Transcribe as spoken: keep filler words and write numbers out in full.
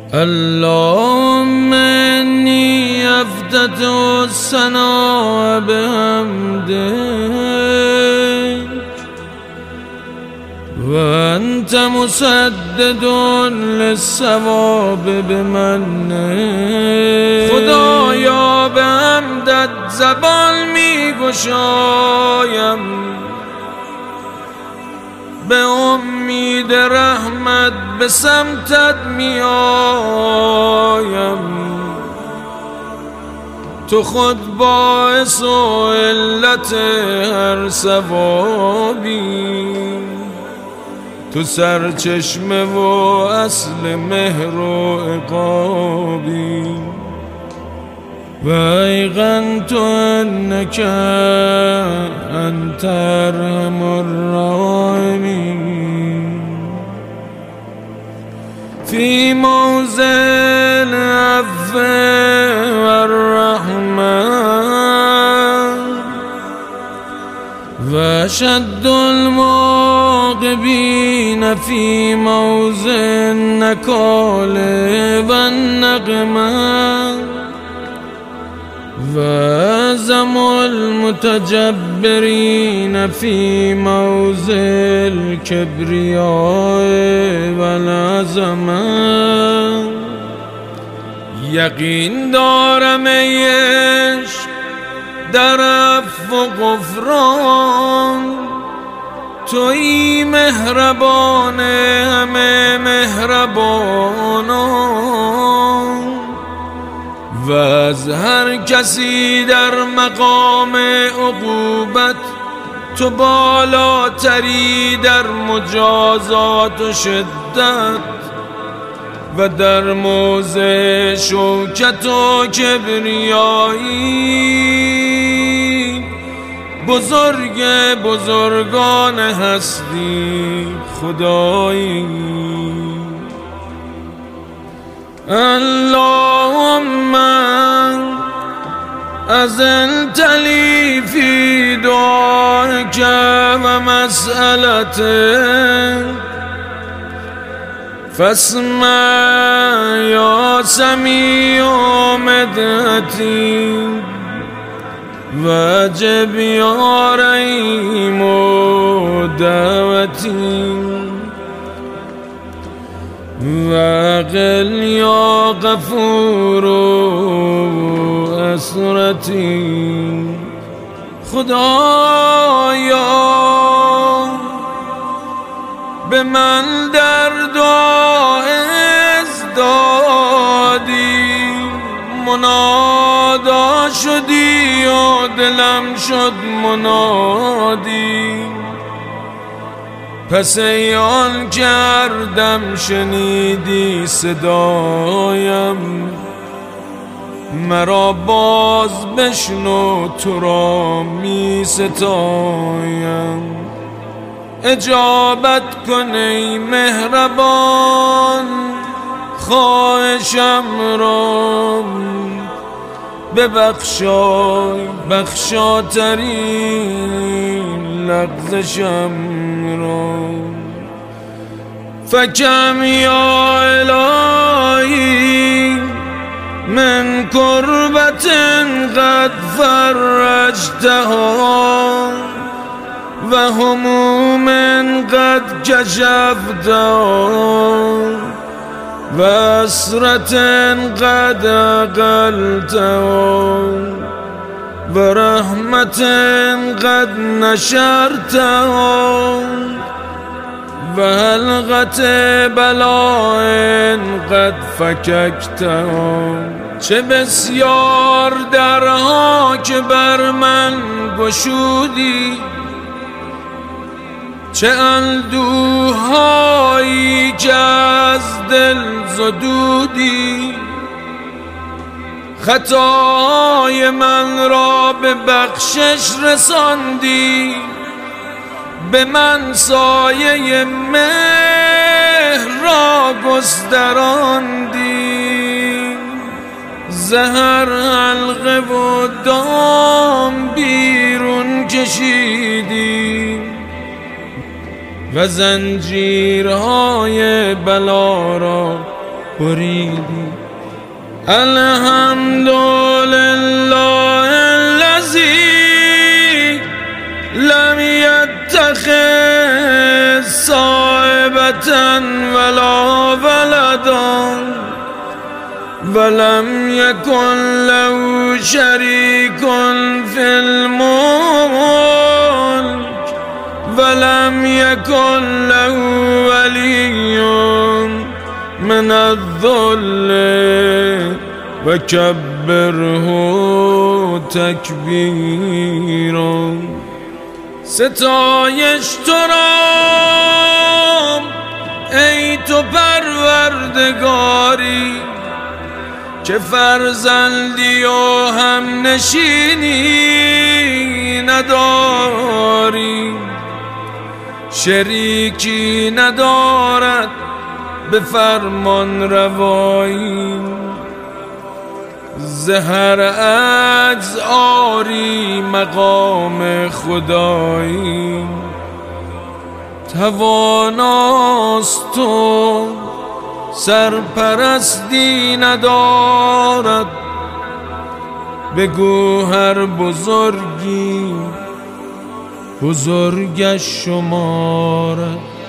اللهم إني أفتت الثناء بحمدك وأنت مسدد للصواب بمنك. خدایا به حمدت زبان می گشایم، به امید رحمت به سمتت می آیم. تو خود باعث و علت هر ثوابی، تو سرچشمه و اصل مهر و عقابی. و ایقنت انک انت ارحم الراحمین. فی موضع العفو والرحمة و شد المعاقبین فی موضع النکال والنقمة و اعظم المتجبرین فی موضع الکبریاء والعظمة. یقین دارم ای عشق در عفو و غفران، تویی مهربان همه مهربانان. و از هر کسی در مقام عقوبت تو بالاتری در مجازات و شدت، و در موضع شوکت و کبریایی بزرگ بزرگان هستی خدایی. اللهم أذنت لي في دعائك ومسألتك، فاسمع يا سميع مدحتي، واجب يا رحيم دعوتي، واقل یا غفور اسرتی. خدایا به من در دعا دادی، منادا شدی و دلم شد منادی. پس ای آن کردم شنیدی صدایم، مرا باز بشنو تو را می ستایم. اجابت کن ای مهربان خواهشم را، ببخشای بخشاترین لغزشم را. فکم یا الهی من کربت قد فرجتها و هموم قد کشفتها و اسرت قد اقلتها و رحمت قد نشرتها و حلقت بلاء قد فککتها. چه بسیار درها که بر من گشودی، چه اندوهایی که از دل زدودی. خطای من را به بخشش رساندی، به من سایه مهر را گستراندی. زهر حلقه و دام بیرون کشیدی و زنجیرهای بلا را بریدی. الحمدلله الذی لم یتخذ صاحبة ولا ولدا ولم یکن له شریک فی الملک ولم یکن له ولی من الذل و کبره تکبیرا. ستایش تو را ای تو پروردگاری که فرزندی و هم نشینی نداری، شریکی ندارد به فرمان روایی، زهر عجز آری مقام خدایی. تواناست تو سرپرستی ندارد، بگو هر بزرگی بزرگش شمارد.